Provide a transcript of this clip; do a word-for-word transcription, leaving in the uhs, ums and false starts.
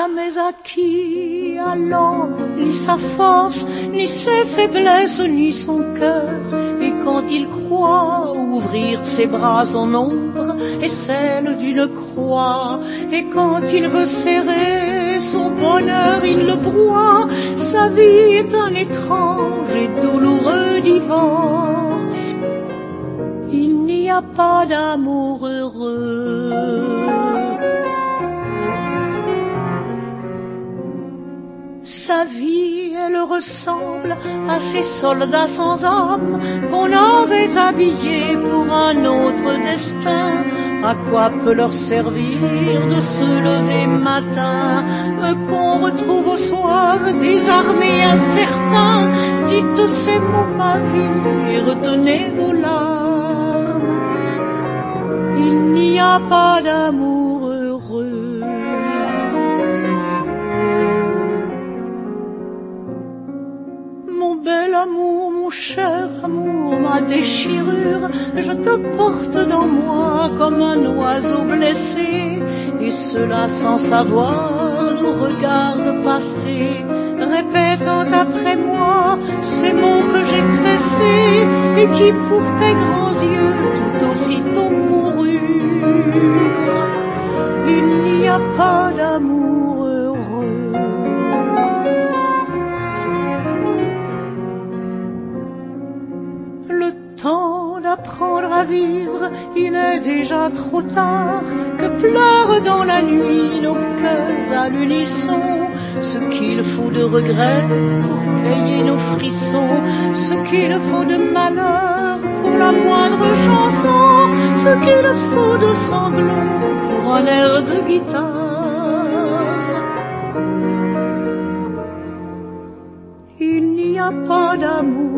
jamais acquis alors ni sa force, ni ses faiblesses, ni son cœur. Et quand il croit ouvrir ses bras, son ombre est celle d'une croix. Et quand il veut serrer son bonheur, il le broie. Sa vie est un étrange et douloureux divorce. Il n'y a pas d'amour heureux. Sa vie, elle ressemble à ces soldats sans âme qu'on avait habillés pour un autre destin. À quoi peut leur servir de se lever matin, eux qu'on retrouve au soir désarmés, incertains? Dites ces mots, ma vie, et retenez vos larmes. Il n'y a pas d'amour heureux. Mon bel amour, mon cher amour, ma déchirure, je te porte dans moi comme un oiseau blessé. Et cela sans savoir nous regarde passer, répétant après moi ces mots que j'ai tressés et qui pour tes grands yeux tout aussitôt moururent. Il n'y a pas d'amour heureux. Le temps d'apprendre à vivre, il est déjà trop tard. Que pleurent dans la nuit nos cœurs à l'unisson. Ce qu'il faut de regrets pour payer nos frissons, ce qu'il faut de malheur pour la moindre chanson, ce qu'il faut de sanglots pour un air de guitare. Il n'y a pas d'amour